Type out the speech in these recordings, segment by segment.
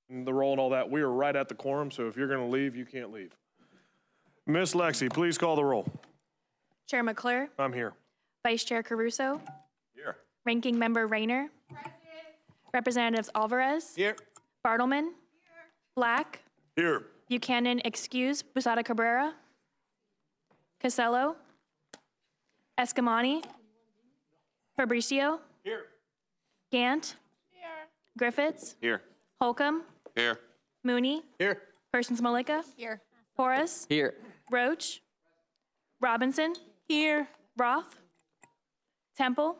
the roll and all that. We are right at the quorum, so if you're going to leave, you can't leave. Miss Lexi, please call the roll. Chair McClure, I'm here. Vice Chair Caruso, Here. Ranking Member Rayner, Representatives Alvarez, Here. Bartleman, Black, Here. Buchanan excuse, Busada Cabrera, Casello, Escamani, Fabricio, Here. Gant, Griffiths, Here. Holcomb, Here. Mooney, Here. Persons Malika, Here. Porras, Here. Roach, Robinson, here, Roth, Temple.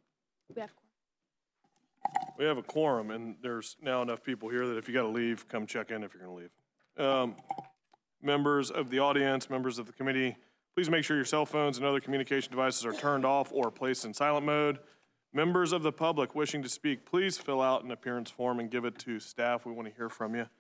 We have a quorum, and there's now enough people here that if you got to leave, come check in if you're going to leave. Members of the audience, members of the committee, please make sure your cell phones and other communication devices are turned off or placed in silent mode. Members of the public wishing to speak, please fill out an appearance form and give it to staff. We want to hear from you.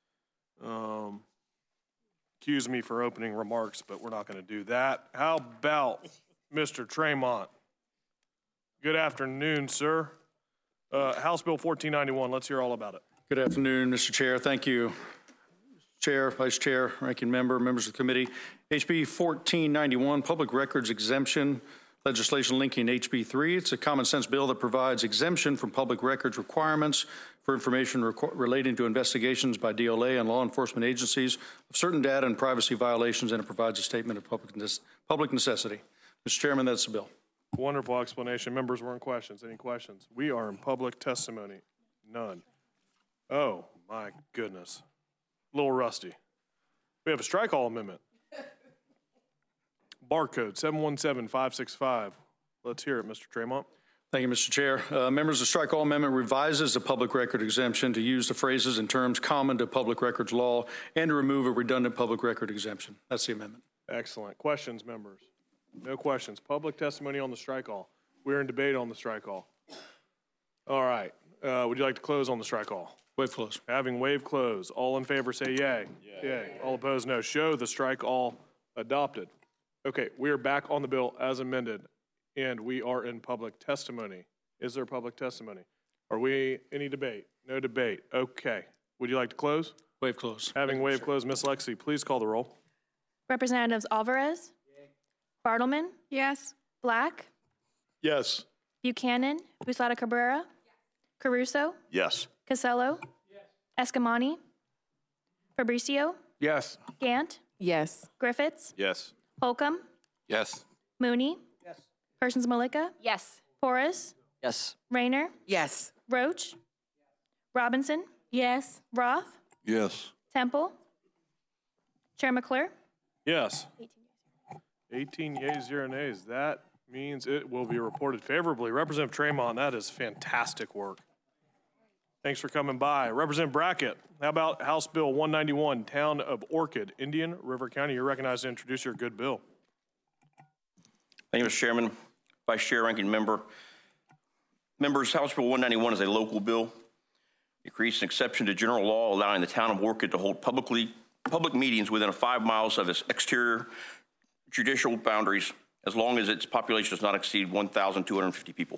Excuse me for opening remarks, but we're not going to do that. How about Mr. Tremont? Good afternoon, sir. House Bill 1491, let's hear all about it. Good afternoon, Mr. Chair. Thank you, Chair, Vice Chair, Ranking Member, members of the committee. HB 1491, Public Records Exemption legislation linking HB 3. It's a common sense bill that provides exemption from public records requirements for information relating to investigations by DLA and law enforcement agencies of certain data and privacy violations, and it provides a statement of public necessity. Mr. Chairman, that's the bill. Wonderful explanation. Members were in questions. Any questions? We are in public testimony. None. Oh, my goodness. A little rusty. We have a strike all amendment. Barcode 717565. Let's hear it, Mr. Tremont. Thank you, Mr. Chair. Members, the strike all amendment revises the public record exemption to use the phrases and terms common to public records law and to remove a redundant public record exemption. That's the amendment. Excellent. Questions, members? No questions. Public testimony on the strike all. We're in debate on the strike all. All right. Would you like to close on the strike all? Waive close. Having waived close, all in favor say yay. Yay. All opposed, no. Show the strike all adopted. Okay, we are back on the bill as amended, and we are in public testimony. Is there public testimony? Are we any debate? No debate. Okay. Would you like to close? Waive close. Having waived close, Ms. Lexi, please call the roll. Representatives Alvarez, Bartleman, Yes. Black, Yes. Buchanan, Busada Cabrera, Caruso, Yes. Casello, Escamani, Fabricio, Yes. Gant, Yes. Griffiths, Yes. Holcomb, Yes. Mooney, Persons Malika, Yes. Porras, Yes. Rayner, Yes. Roach, Robinson, Yes. Roth, Yes. Temple, Chair McClure. Yes. 18 yeas, 0 nays. That means it will be reported favorably. Representative Tremont, that is fantastic work. Thanks for coming by. Representative Brackett, how about House Bill 191, Town of Orchid, Indian River County? You're recognized to introduce your good bill. Thank you, Mr. Chairman. Vice Chair, Ranking Member. Members, House Bill 191 is a local bill. It creates an exception to general law allowing the town of Orchid to hold public meetings within 5 miles of its exterior judicial boundaries as long as its population does not exceed 1,250 people.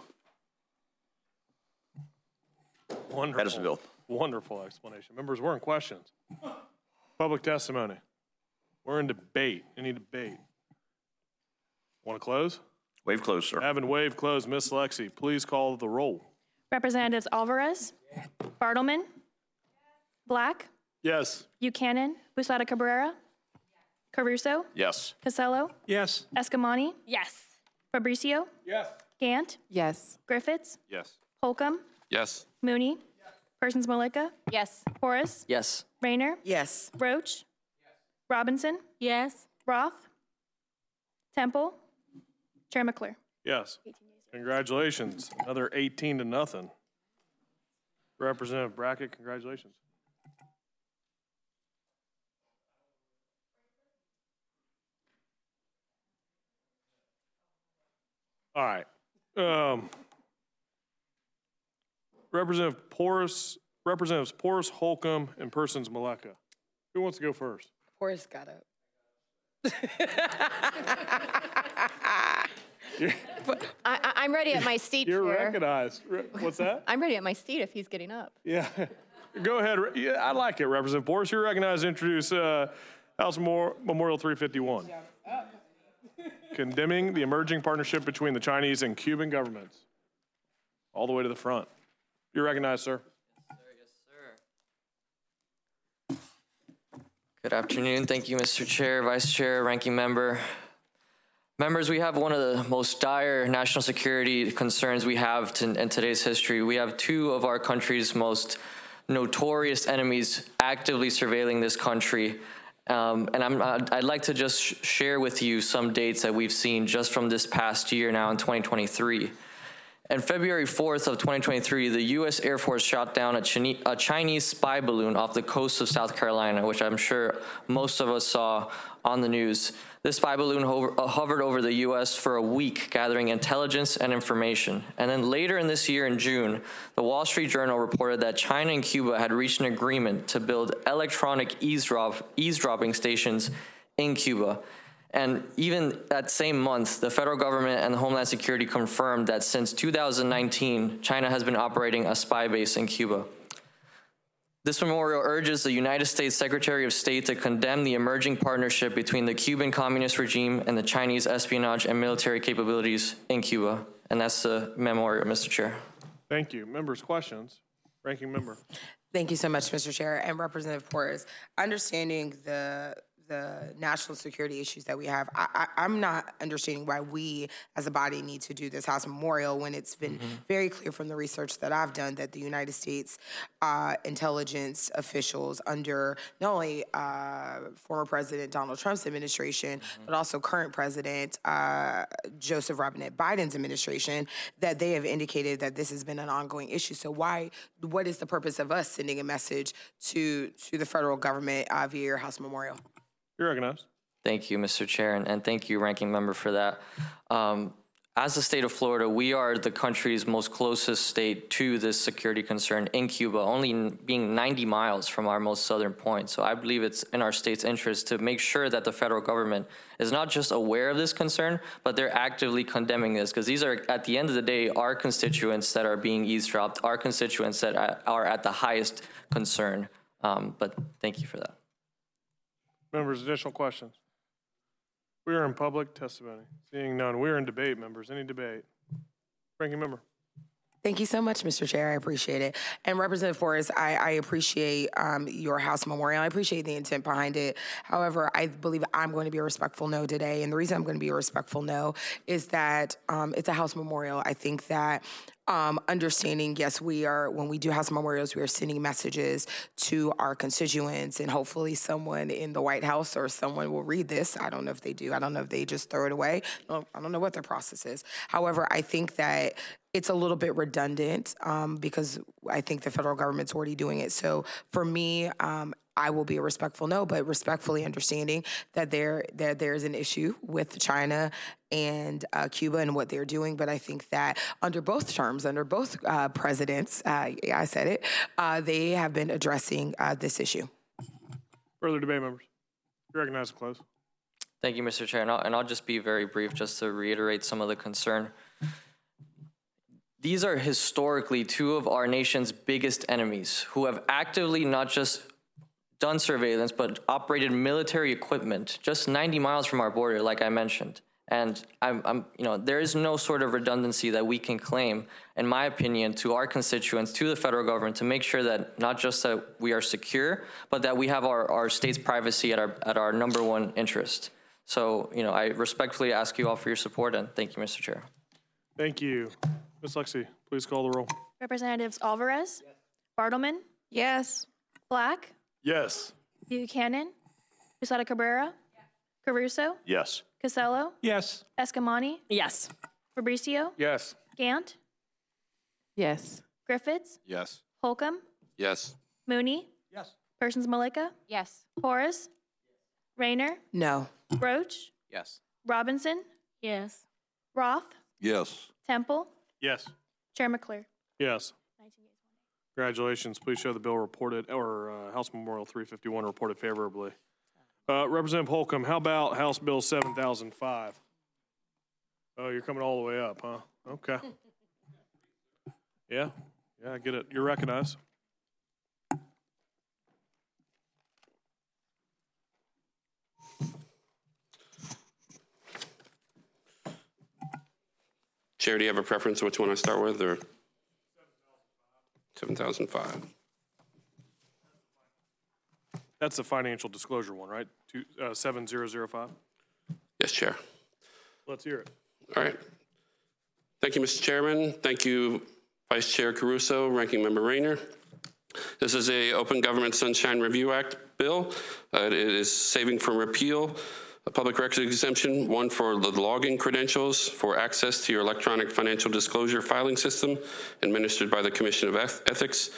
Wonderful. That is the bill. Wonderful explanation. Members, we're in questions. Public testimony. We're in debate. Any debate? Want to close? Waive close, sir. Having waived close, Ms. Lexi, please call the roll. Representatives Alvarez, Bartleman, Black, Yes. Buchanan, Busada Cabrera, Caruso, Yes. Casello, Yes. Escamani, Yes. Fabricio, Yes. Gant, Yes. Griffiths, Yes. Holcomb, Yes. Mooney, Persons Malika, Yes. Porras, Yes. Rayner, Yes. Roach, Robinson, Yes. Roth, Temple, Chair McClure. Yes. Congratulations. Another 18 to nothing. Representative Brackett, congratulations. All right. Representatives Porras, Holcomb, and Persons Maleka. Who wants to go first? Horace got up. I'm ready at my seat, You're Chair. recognized. What's that? I'm ready at my seat if he's getting up. Yeah. Go ahead. Yeah, I like it, Representative Porras. You're recognized to introduce House Memorial 351. Condemning the emerging partnership between the Chinese and Cuban governments. All the way to the front. You're recognized, sir. Good afternoon. Thank you, Mr. Chair, Vice Chair, Ranking Member. Members, we have one of the most dire national security concerns we have in today's history. We have two of our country's most notorious enemies actively surveilling this country. And I'd like to just share with you some dates that we've seen just from this past year now in 2023. On February 4th of 2023, the U.S. Air Force shot down a Chinese spy balloon off the coast of South Carolina, which I'm sure most of us saw on the news. This spy balloon hovered over the U.S. for a week, gathering intelligence and information. And then later in this year, in June, the Wall Street Journal reported that China and Cuba had reached an agreement to build electronic eavesdropping stations in Cuba. And even that same month, the federal government and the Homeland Security confirmed that since 2019, China has been operating a spy base in Cuba. This memorial urges the United States Secretary of State to condemn the emerging partnership between the Cuban Communist regime and the Chinese espionage and military capabilities in Cuba. And that's the memorial, Mr. Chair. Thank you. Members, questions? Ranking Member. Thank you so much, Mr. Chair. And Representative Porras, understanding the national security issues that we have, I'm not understanding why we as a body need to do this House Memorial when it's been very clear from the research that I've done that the United States intelligence officials under not only former President Donald Trump's administration, but also current President Joseph Robinette Biden's administration, that they have indicated that this has been an ongoing issue. So what is the purpose of us sending a message to the federal government via your House Memorial? You're recognized. Thank you, Mr. Chair, and thank you, Ranking Member, for that. As the state of Florida, we are the country's most closest state to this security concern in Cuba, only being 90 miles from our most southern point. So I believe it's in our state's interest to make sure that the federal government is not just aware of this concern, but they're actively condemning this, because these are, at the end of the day, our constituents that are being eavesdropped, our constituents that are at the highest concern. But thank you for that. Members, additional questions? We are in public testimony. Seeing none, we are in debate, members. Any debate? Ranking Member. Thank you so much, Mr. Chair. I appreciate it. And Representative Forrest, I appreciate your House Memorial. I appreciate the intent behind it. However, I believe I'm going to be a respectful no today. And the reason I'm going to be a respectful no is that it's a House Memorial. I think that understanding, yes, when we do House Memorials, we are sending messages to our constituents, and hopefully someone in the White House or someone will read this. I don't know if they do. I don't know if they just throw it away. I don't know what their process is. However, I think that it's a little bit redundant because I think the federal government's already doing it. So for me, I will be a respectful no, but respectfully understanding that there's an issue with China and Cuba and what they're doing. But I think that under both terms, under both presidents, I said it, they have been addressing this issue. Further debate, members. You recognize the close. Thank you, Mr. Chair. And I'll just be very brief just to reiterate some of the concern. These are historically two of our nation's biggest enemies who have actively not just done surveillance, but operated military equipment just 90 miles from our border, like I mentioned. And there is no sort of redundancy that we can claim, in my opinion, to our constituents, to the federal government, to make sure that not just that we are secure, but that we have our state's privacy at our number one interest. So, I respectfully ask you all for your support, and thank you, Mr. Chair. Thank you. Ms. Lexi, please call the roll. Representatives Alvarez? Bartleman? Yes. Black? Yes. Buchanan? Posada Cabrera? Caruso? Yes. Casello? Yes. Escamani? Yes. Fabricio? Yes. Gant? Yes. Griffiths? Yes. Holcomb? Yes. Mooney? Yes. Persons Malika? Yes. Porras? Rayner? No. Roach? Yes. Robinson? Yes. Roth? Yes. Temple? Yes. Chair McClure? Yes. Congratulations. Please show the bill reported, or House Memorial 351 reported favorably. Representative Holcomb, how about House Bill 7005? Oh, you're coming all the way up, huh? Okay. Yeah, I get it. You're recognized. Chair, do you have a preference which one I start with, or? 7,005. That's the financial disclosure one, right? 7005? Yes, Chair. Let's hear it. All right. Thank you, Mr. Chairman. Thank you, Vice Chair Caruso, Ranking Member Rayner. This is a Open Government Sunshine Review Act bill. It is saving from repeal a public records exemption, one for the login credentials for access to your electronic financial disclosure filing system administered by the Commission of Ethics,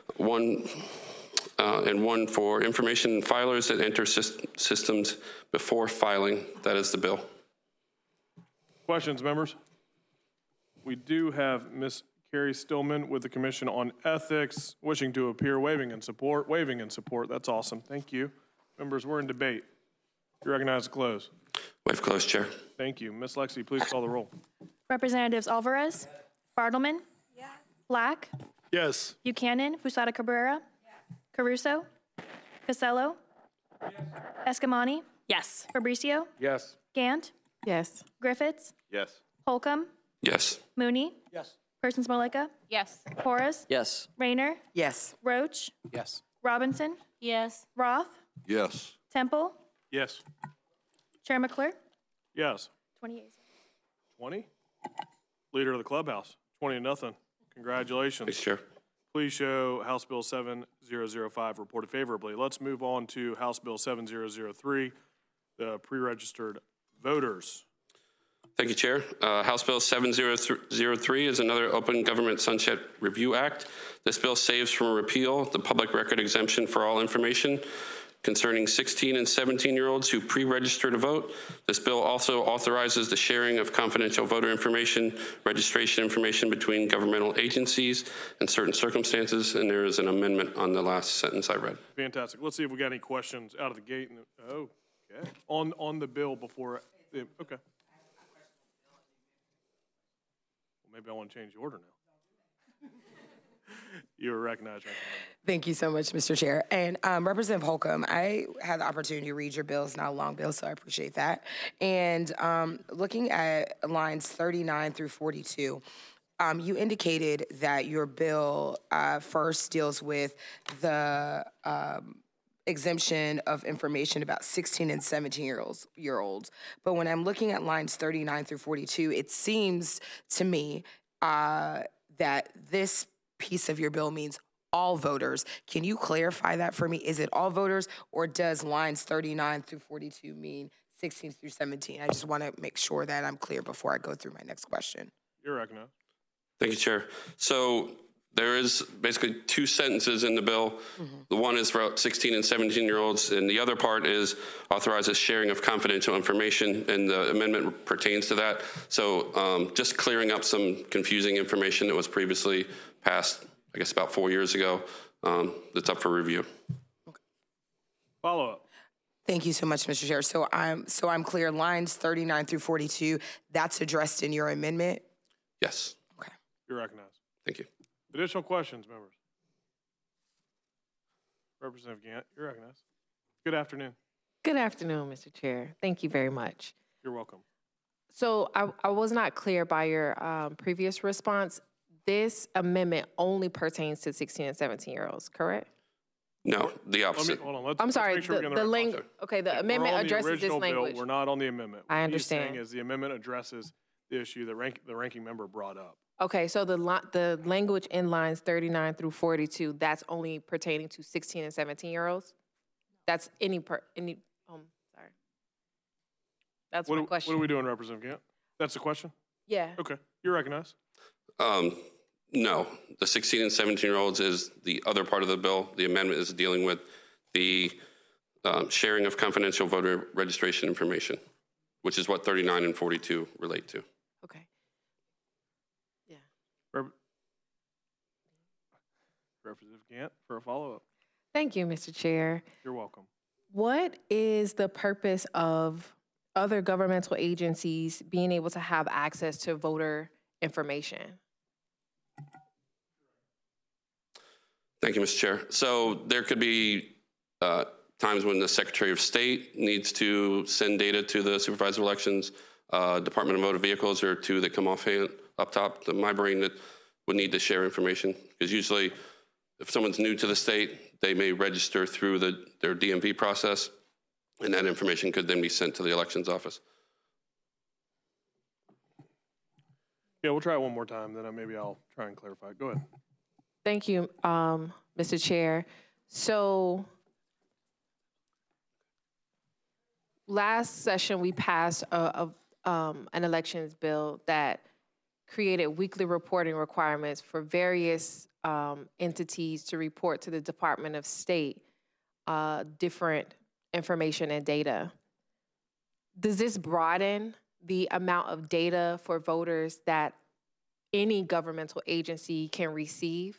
and one for information filers that enter systems before filing. That is the bill. Questions, members? We do have Ms. Carrie Stillman with the Commission on Ethics wishing to appear, waving in support. That's awesome. Thank you. Members, we're in debate. You recognize to close. Wave closed, Chair. Thank you. Ms. Lexi, please call the roll. Representatives Alvarez, Bartleman, Black, Yes. Buchanan, Fusada Cabrera, Caruso, Casello, Escamani, Yes. Fabricio, Yes. Gant, Yes. Griffiths, Yes. Holcomb, Yes. Mooney, Person Smoleka, Yes. Porras, Yes. Rayner, Yes. Roach, Yes. Robinson, Yes. Roth, Yes. Temple, Yes. Chair McClure, Yes. 28. 20? Leader of the clubhouse, 20-0. Congratulations. Thanks, Chair. Please show House Bill 7005 reported favorably. Let's move on to House Bill 7003, the pre-registered voters. Thank you, Chair. House Bill 7003 is another Open Government Sunshine Review Act. This bill saves from repeal the public record exemption for all information concerning 16 and 17-year-olds who pre-register to vote. This bill also authorizes the sharing of confidential voter information, registration information between governmental agencies in certain circumstances, and there is an amendment on the last sentence I read. Fantastic. Let's see if we got any questions out of the gate. Okay. On the bill before, okay. Well, maybe I want to change the order now. You are recognized, Ranking Member. Thank you so much, Mr. Chair. And Representative Holcomb, I had the opportunity to read your bill. It's not a long bill, so I appreciate that. And looking at lines 39 through 42, you indicated that your bill first deals with the exemption of information about 16 and 17-year-olds. But when I'm looking at lines 39 through 42, it seems to me that this piece of your bill means all voters. Can you clarify that for me? Is it all voters, or does lines 39 through 42 mean 16 through 17? I just want to make sure that I'm clear before I go through my next question. You're recognized. Thank you, Chair. So there is basically two sentences in the bill. The one is for 16 and 17-year-olds, and the other part is authorizes sharing of confidential information, and the amendment pertains to that. So just clearing up some confusing information that was previously passed, I guess, about 4 years ago, that's up for review. Follow up. Thank you so much, Mr. Chair. So I'm clear. Lines 39 through 42, that's addressed in your amendment? Yes. Okay. You're recognized. Thank you. Additional questions, members? Representative Gant, you're recognized. Good afternoon. Good afternoon, Mr. Chair. Thank you very much. You're welcome. So I was not clear by your previous response. This amendment only pertains to 16 and 17-year-olds, correct? No, the opposite. Hold on. I'm sorry, Let's make sure we're the getting right language. concept. Okay, the We're amendment on the addresses this original bill. language. We're not on the amendment. I What he's saying understand. is the amendment addresses the issue that the ranking member brought up. Okay, so the language in lines 39 through 42, that's only pertaining to 16 and 17-year-olds? That's sorry. That's my question. What are we doing, Representative Gant? That's the question? Yeah. Okay. You're recognized. No, the 16 and 17-year-olds is the other part of the bill. The amendment is dealing with the sharing of confidential voter registration information, which is what 39 and 42 relate to. Okay. Yeah. Representative Gant for a follow-up. Thank you, Mr. Chair. You're welcome. What is the purpose of other governmental agencies being able to have access to voter information? Thank you, Mr. Chair. So there could be times when the Secretary of State needs to send data to the Supervisor of Elections, Department of Motor Vehicles, or two that come up top, my brain, that would need to share information. Because usually, if someone's new to the state, they may register through their DMV process, and that information could then be sent to the elections office. Yeah, we'll try it one more time, then maybe I'll try and clarify. Go ahead. Thank you, Mr. Chair. So last session, we passed an elections bill that created weekly reporting requirements for various entities to report to the Department of State different information and data. Does this broaden the amount of data for voters that any governmental agency can receive?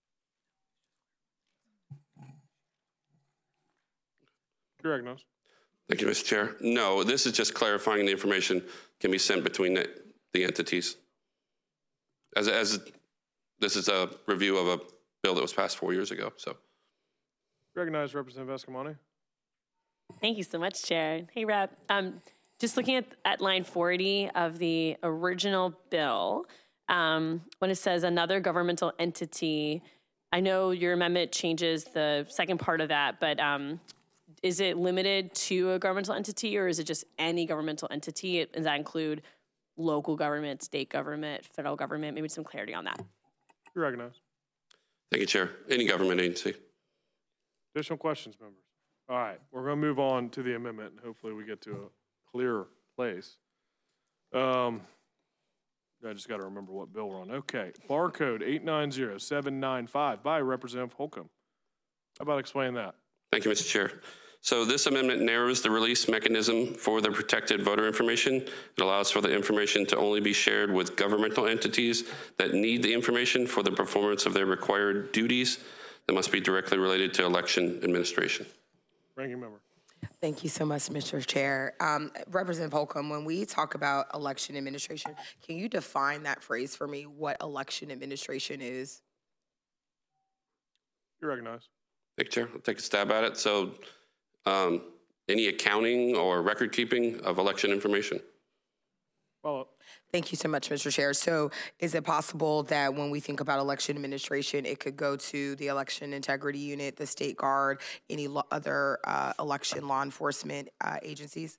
You're recognized. Thank you, Mr. Chair. No, this is just clarifying the information can be sent between the entities. As this is a review of a bill that was passed 4 years ago. So, Recognize Representative Escamani. Thank you so much, Chair. Hey, Rep. Just looking at line 40 of the original bill, when it says another governmental entity, I know your amendment changes the second part of that, but is it limited to a governmental entity, or is it just any governmental entity? Does that include local government, state government, federal government? Maybe some clarity on that. You're recognized. thank you, Chair. Any government agency. Additional questions, members? All right, we're going to move on to the amendment, and hopefully we get to a clearer place. I just got to remember what bill we're on. Okay, bar code 890795 by Representative Holcomb. How about explain that? Thank you, Mr. Chair. So this amendment narrows the release mechanism for the protected voter information. It allows for the information to only be shared with governmental entities that need the information for the performance of their required duties that must be directly related to election administration. Ranking member. Thank you so much, Mr. Chair. Representative Holcomb, when we talk about election administration, can you define that phrase for me, what election administration is? You're recognized. Thank you, Chair. I'll take a stab at it. So any accounting or record keeping of election information. Follow up. Thank you so much, Mr. Chair. So is it possible that when we think about election administration, it could go to the election integrity unit, the State Guard, any other election law enforcement agencies?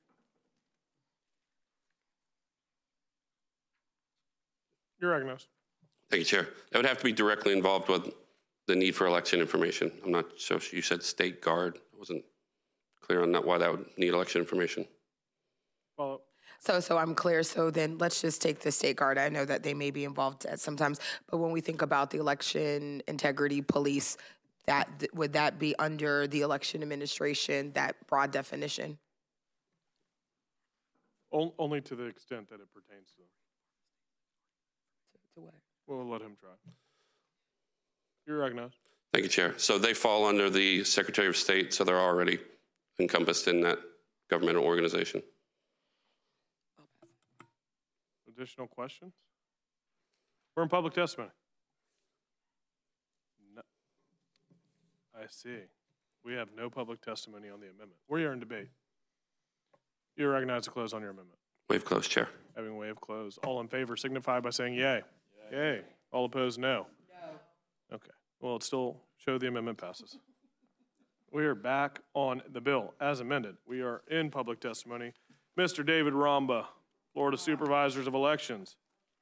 You're recognized. Thank you, Chair. That would have to be directly involved with the need for election information. I'm not sure. You said State Guard. I wasn't clear on that, why that would need election information. Follow up. So I'm clear. So then let's just take the State Guard. I know that they may be involved at sometimes, but when we think about the election integrity police, would that be under the election administration, that broad definition? Only to the extent that it pertains to them. To what? We'll let him try. You're recognized. Thank you, Chair. So they fall under the Secretary of State, so they're already encompassed in that governmental organization. Additional questions? We're in public testimony. No. I see. We have no public testimony on the amendment. We're in debate. You're recognized to close on your amendment. Waive closed, Chair. Having waive closed. All in favor signify by saying yay. Yay. All opposed, no. No. Okay. Well, it still show the amendment passes. We are back on the bill as amended. We are in public testimony. Mr. David Ramba, Florida Supervisors of Elections.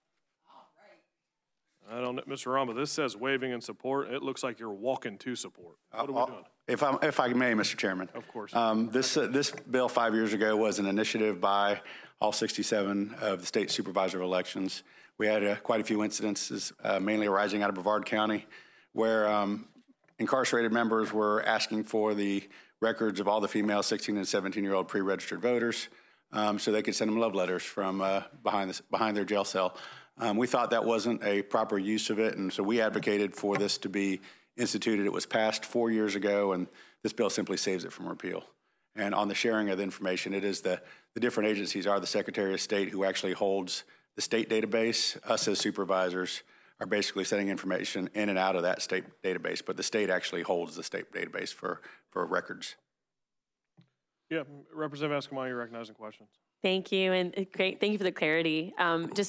I don't know, Mr. Ramba, this says waiving in support. It looks like you're walking to support. What are we doing? If I may, Mr. Chairman. Of course. This bill 5 years ago was an initiative by all 67 of the state supervisor of elections. We had quite a few incidences, mainly arising out of Brevard County, where incarcerated members were asking for the records of all the female 16 and 17-year-old pre-registered voters so they could send them love letters from behind their jail cell. We thought that wasn't a proper use of it, and so we advocated for this to be instituted. It was passed 4 years ago, and this bill simply saves it from repeal. And on the sharing of the information, it is the different agencies are the Secretary of State who actually holds the state database. Us as supervisors are basically sending information in and out of that state database, but the state actually holds the state database for records. Yeah, Representative Escamilla, you're recognizing questions. Thank you, and great. Thank you for the clarity. Just to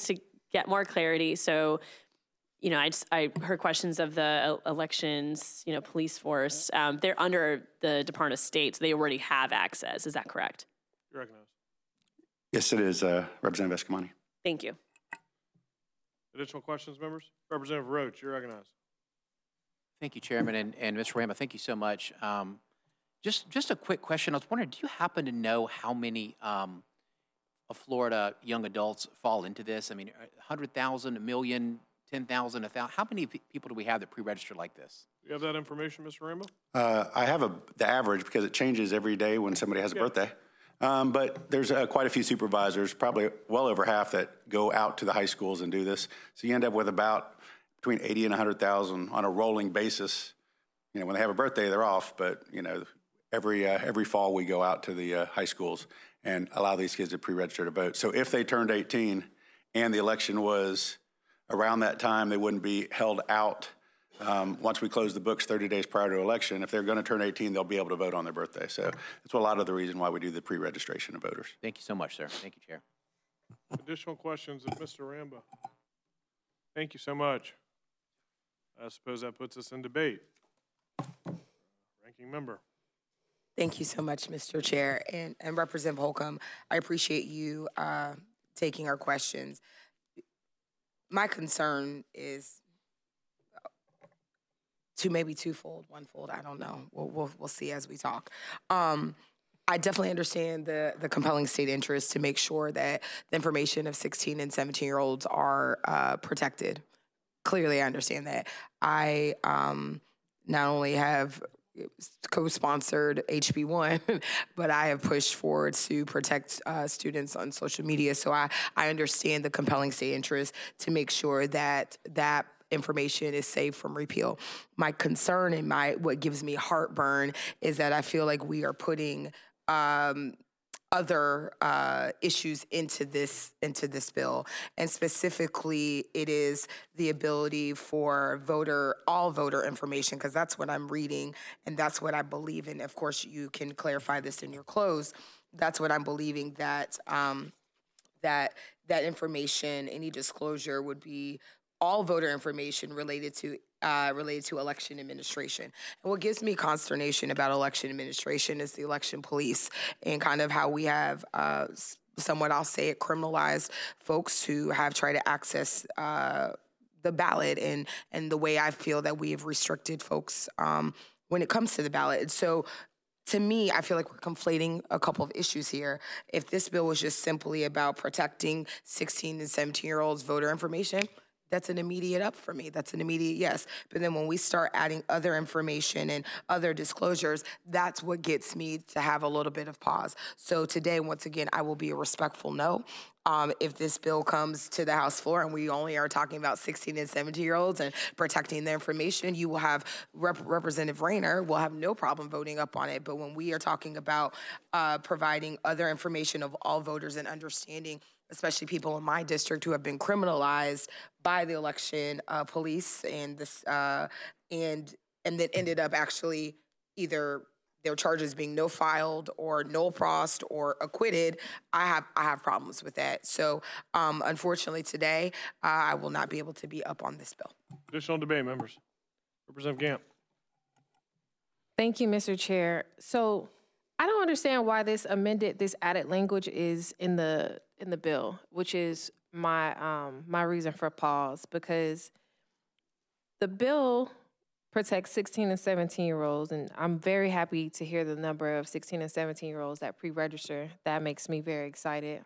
get more clarity. So, I heard questions of the elections, police force. They're under the Department of State, so they already have access. Is that correct? You're recognized. Yes, it is, Representative Escamani. Thank you. Additional questions, members? Representative Roach, you're recognized. Thank you, Chairman, and Mr. Rama, thank you so much. Just a quick question. I was wondering, do you happen to know how many of Florida young adults fall into this? I mean, 100,000, 1 million, 10,000, 1,000? How many people do we have that pre-register like this? Do you have that information, Mr. Rambo? I have the average because it changes every day when somebody has a birthday. But there's quite a few supervisors, probably well over half, that go out to the high schools and do this. So you end up with about between 80 and 100,000 on a rolling basis. When they have a birthday, they're off. But, every fall we go out to the high schools and allow these kids to pre-register to vote. So if they turned 18 and the election was around that time, they wouldn't be held out once we close the books 30 days prior to election. If they're going to turn 18, they'll be able to vote on their birthday. So that's a lot of the reason why we do the pre-registration of voters. Thank you so much, sir. Thank you, Chair. Additional questions of Mr. Rambo? Thank you so much. I suppose that puts us in debate. Ranking member. Thank you so much, Mr. Chair. And Representative Holcomb, I appreciate you taking our questions. My concern is maybe twofold, onefold, I don't know. We'll see as we talk. I definitely understand the compelling state interest to make sure that the information of 16 and 17-year-olds are protected. Clearly, I understand that. I not only have co-sponsored HB1, but I have pushed forward to protect students on social media. So I understand the compelling state interest to make sure that that information is safe from repeal. My concern and what gives me heartburn is that I feel like we are putting other issues into this bill, and specifically, it is the ability for all voter information, because that's what I'm reading and that's what I believe in. Of course, you can clarify this in your close. That's what I'm believing, that that information, any disclosure, would be all voter information related to election administration. And what gives me consternation about election administration is the election police, and kind of how we have somewhat, I'll say it, criminalized folks who have tried to access the ballot, and the way I feel that we have restricted folks when it comes to the ballot. So to me, I feel like we're conflating a couple of issues here. If this bill was just simply about protecting 16 and 17-year-olds' voter information, that's an immediate up for me. That's an immediate yes. But then when we start adding other information and other disclosures, that's what gets me to have a little bit of pause. So today, once again, I will be a respectful no. If this bill comes to the House floor and we only are talking about 16 and 17-year-olds and protecting their information, you will have Representative Rayner will have no problem voting up on it. But when we are talking about providing other information of all voters and understanding, especially people in my district who have been criminalized by the election police and this and then ended up actually either their charges being no filed or null prossed or acquitted, I have problems with that. So unfortunately today, I will not be able to be up on this bill. Additional debate, members. Representative Gamp. Thank you, Mr. Chair. So I don't understand why this added language is in the bill, which is my reason for pause, because the bill protects 16 and 17-year-olds, and I'm very happy to hear the number of 16 and 17-year-olds that pre-register. That makes me very excited.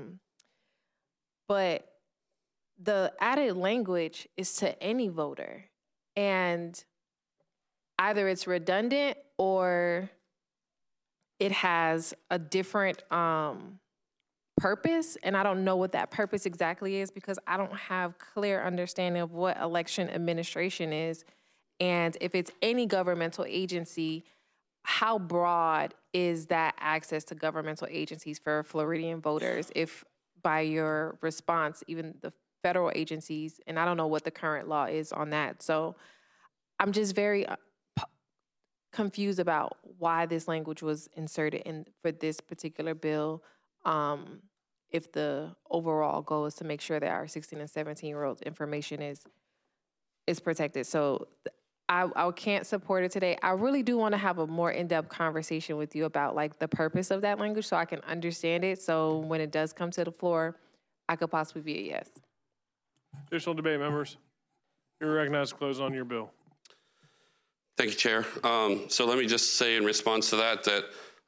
But the added language is to any voter, and either it's redundant or it has a different purpose, and I don't know what that purpose exactly is, because I don't have clear understanding of what election administration is. And if it's any governmental agency, how broad is that access to governmental agencies for Floridian voters? If by your response, even the federal agencies, and I don't know what the current law is on that. So I'm just very confused about why this language was inserted in for this particular bill. if the overall goal is to make sure that our 16 and 17-year-old information is protected. So I can't support it today. I really do want to have a more in-depth conversation with you about like the purpose of that language so I can understand it. So when it does come to the floor, I could possibly be a yes. Additional debate, members. You're recognized to close on your bill. Thank you, Chair. So let me just say in response to that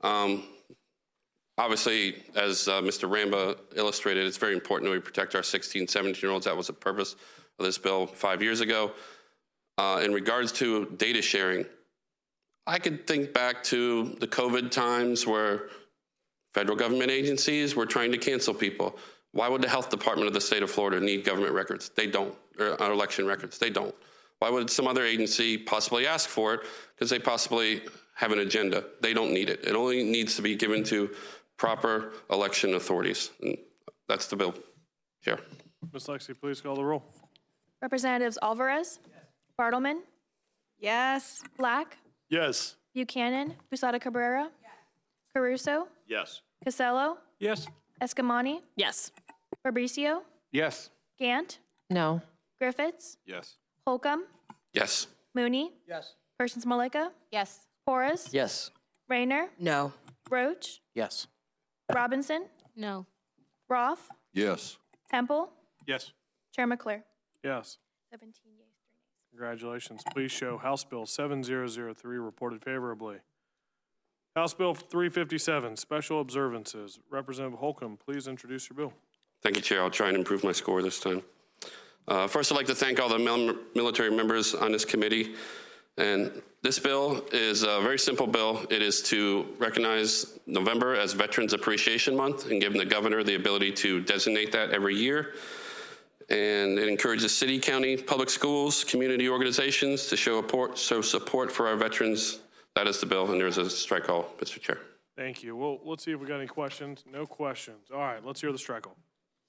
obviously, as Mr. Ramba illustrated, it's very important that we protect our 16, 17-year-olds. That was the purpose of this bill 5 years ago. In regards to data sharing, I could think back to the COVID times where federal government agencies were trying to cancel people. Why would the health department of the state of Florida need government records? They don't, or election records. They don't. Why would some other agency possibly ask for it? Because they possibly have an agenda. They don't need it. It only needs to be given to proper election authorities. And that's the bill, Chair. Ms. Lexi, please call the roll. Representatives Alvarez? Yes. Bartleman? Yes. Black? Yes. Buchanan? Posada Cabrera? Yes. Caruso? Yes. Casello? Yes. Escamani? Yes. Fabricio? Yes. Gant? No. Griffiths? Yes. Holcomb? Yes. Mooney? Yes. Persons Malika? Yes. Porras? Yes. Rayner? No. Roach? Yes. Robinson? No. Roth? Yes. Temple? Yes. Chair McClure? Yes. 17 yeas, 3 nays. Congratulations. Please show House Bill 7003 reported favorably. House Bill 357, Special Observances. Representative Holcomb, please introduce your bill. Thank you, Chair. I'll try and improve my score this time. First, I'd like to thank all the military members on this committee. And this bill is a very simple bill. It is to recognize November as Veterans Appreciation Month and give the governor the ability to designate that every year. And it encourages city, county, public schools, community organizations to show support for our veterans. That is the bill, and there's a strike call, Mr. Chair. Thank you. Well, let's see if we got any questions. No questions. All right, let's hear the strike call.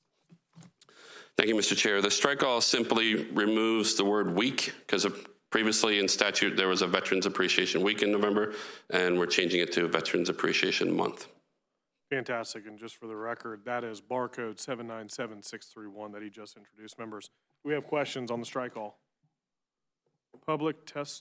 Thank you, Mr. Chair. The strike call simply removes the word week because previously in statute there was a Veterans Appreciation Week in November, and we're changing it to Veterans Appreciation Month. Fantastic. And just for the record, that is barcode 797631 that he just introduced. Members, we have questions on the strike call. Public test.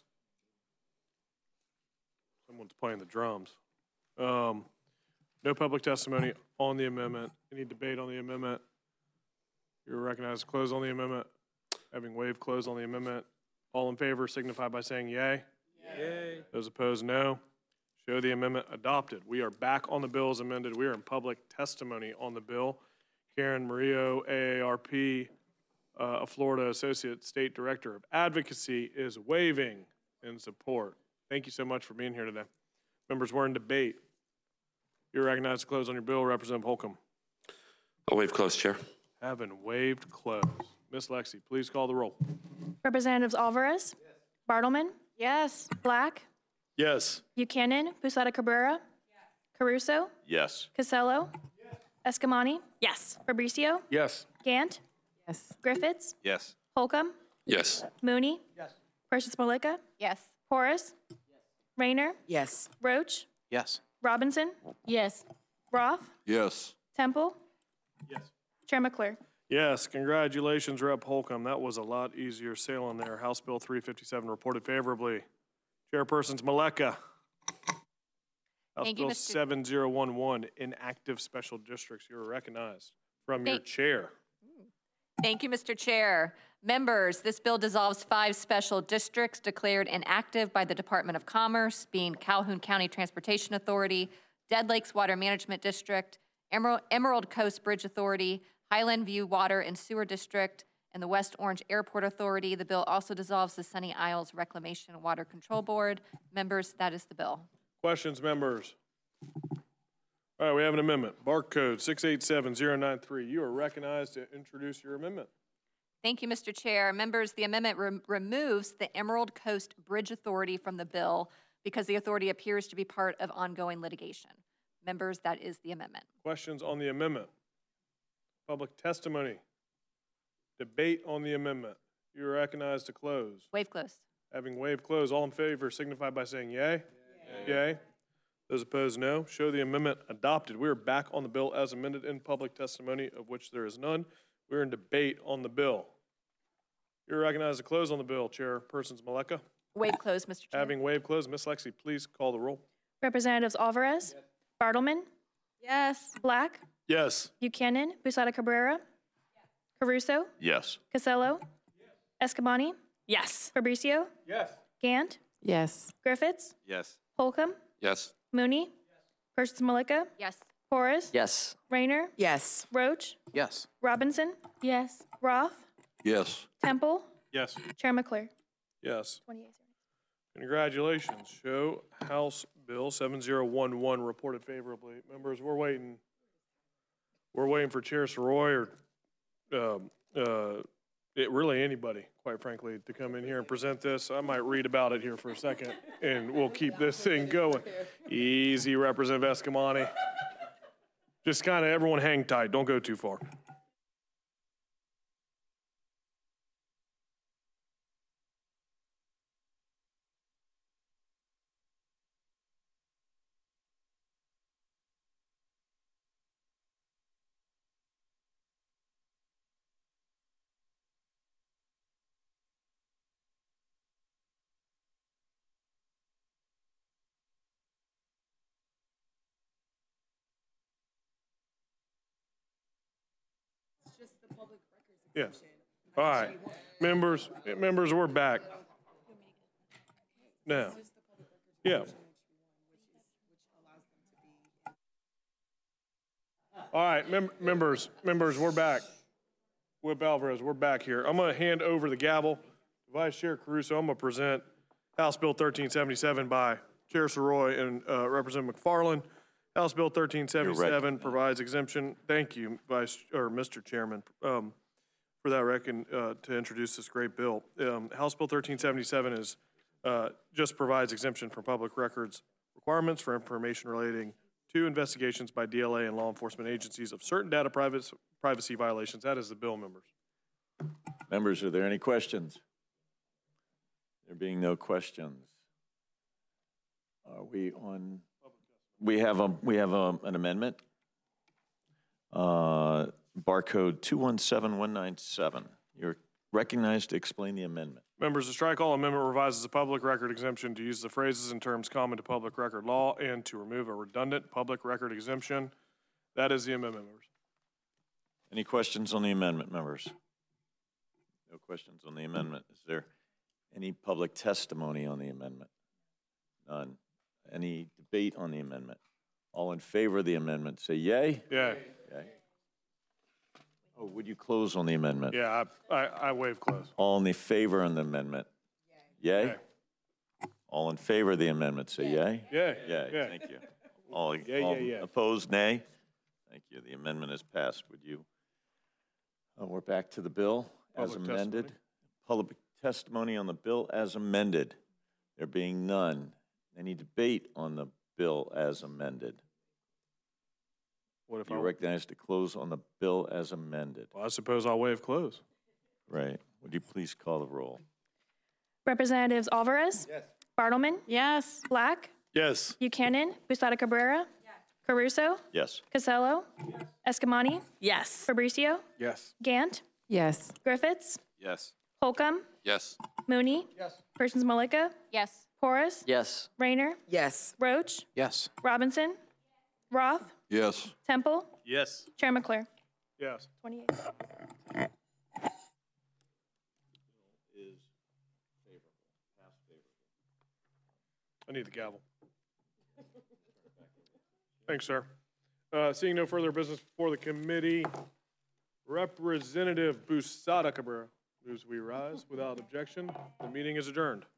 Someone's playing the drums. No public testimony on the amendment. Any debate on the amendment? You're recognized to close on the amendment. Having waived close on the amendment. All in favor signify by saying yay. Yay. Those opposed, no. Show the amendment adopted. We are back on the bill as amended. We are in public testimony on the bill. Karen Murillo, AARP, a Florida Associate State Director of Advocacy, is waiving in support. Thank you so much for being here today. Members, we're in debate. You're recognized to close on your bill. Representative Holcomb. I'll waive close, Chair. Having waived close. Ms. Lexi, please call the roll. Representatives Alvarez? Yes. Bartleman? Yes. Black? Yes. Buchanan? Posada Cabrera? Yes. Caruso? Yes. Casello? Yes. Escamani? Yes. Fabricio? Yes. Gant? Yes. Griffiths? Yes. Holcomb? Yes. Mooney? Yes. Persons Malika? Yes. Porras? Yes. Rayner? Yes. Roach? Yes. Robinson? Yes. Roth? Yes. Temple? Yes. Chair McClure? Yes, congratulations, Rep. Holcomb. That was a lot easier sailing there. House Bill 357 reported favorably. Chairpersons Maleka. House Thank you, Bill Mr. 7011, inactive special districts. You are recognized from your chair. Thank you, Mr. Chair. Members, this bill dissolves 5 special districts declared inactive by the Department of Commerce, being Calhoun County Transportation Authority, Dead Lakes Water Management District, Emerald Coast Bridge Authority, Highland View Water and Sewer District, and the West Orange Airport Authority. The bill also dissolves the Sunny Isles Reclamation and Water Control Board. Members, that is the bill. Questions, members? All right, we have an amendment. Barcode 687093. You are recognized to introduce your amendment. Thank you, Mr. Chair. Members, the amendment removes the Emerald Coast Bridge Authority from the bill because the authority appears to be part of ongoing litigation. Members, that is the amendment. Questions on the amendment? Public testimony? Debate on the amendment? You are recognized to close. Waive close. Having waived close, all in favor signify by saying yay. Yay. Yay. Those opposed, no. Show the amendment adopted. We are back on the bill as amended in public testimony, of which there is none. We're in debate on the bill. You're recognized to close on the bill, Chairpersons Maleka. Waive close, Mr. Chair. Having waived close, Ms. Lexi, please call the roll. Representatives Alvarez, Bartleman, Yes. Black, Yes. Buchanan, Busada Cabrera, Caruso, Yes. Casello, Escamani, Yes. Fabricio, Yes. Gant, Yes. Griffiths, Yes. Holcomb, Yes. Mooney, Persons Malika, Yes. Porras, Yes. Rayner, Yes. Roach, Yes. Robinson, Yes. Roth, Yes. Temple, Yes. Chair McClure. Yes. 28. Congratulations. Show House Bill 7011 reported favorably. Members, we're waiting. We're waiting for Chair Soroy or really anybody, quite frankly, to come in here and present this. I might read about it here for a second, and we'll keep this thing going. Easy, Representative Escamani. Just kind of everyone hang tight. Don't go too far. Yeah. All right. Members, we're back. Now. Yeah. All right, members, we're back. Whip Alvarez, we're back here. I'm going to hand over the gavel to Vice Chair Caruso. I'm going to present House Bill 1377 by Chair Soroy and Representative McFarland. House Bill 1377 provides exemption. Thank you, Mr. Chairman, for that to introduce this great bill. House Bill 1377 is just provides exemption from public records requirements for information relating to investigations by DLA and law enforcement agencies of certain data privacy violations. That is the bill, members. Members, are there any questions? There being no questions, are we on? We have an amendment. Barcode 217197. You're recognized to explain the amendment. Members, the strike all amendment revises the public record exemption to use the phrases and terms common to public record law and to remove a redundant public record exemption. That is the amendment, members. Any questions on the amendment, members? No questions on the amendment. Is there any public testimony on the amendment? None. Any debate on the amendment? All in favor of the amendment, say yay. Yay. Yay. Oh, would you close on the amendment? Yeah, I waive close. All in the favor on the amendment? Yay. Yay. All in favor of the amendment, say yay. Yay. Yay. Yay. Thank you. All Yay. opposed, nay? Thank you. The amendment is passed. Would you? We're back to the bill as Public amended. testimony. Public testimony on the bill as amended. There being none. Any debate on the bill as amended? What if You recognize to close on the bill as amended. Well, I suppose I'll waive close. Right. Would you please call the roll? Representatives Alvarez, Bartleman, Yes. Black, Yes. Buchanan, Busada Cabrera, Caruso, Yes. Casello, Escamani, Yes. Fabricio, Yes. Gant, Yes. Griffiths, Yes. Holcomb, Yes. Mooney, Persons Malika, Yes. Porras, Yes. Rayner, Yes. Roach, Yes. Robinson, Roth, Yes. Temple, Yes. Chair McClure. Yes. 28. I need the gavel. Thanks, sir. Seeing no further business before the committee, Representative Busada Cabrera moves we rise without objection. The meeting is adjourned.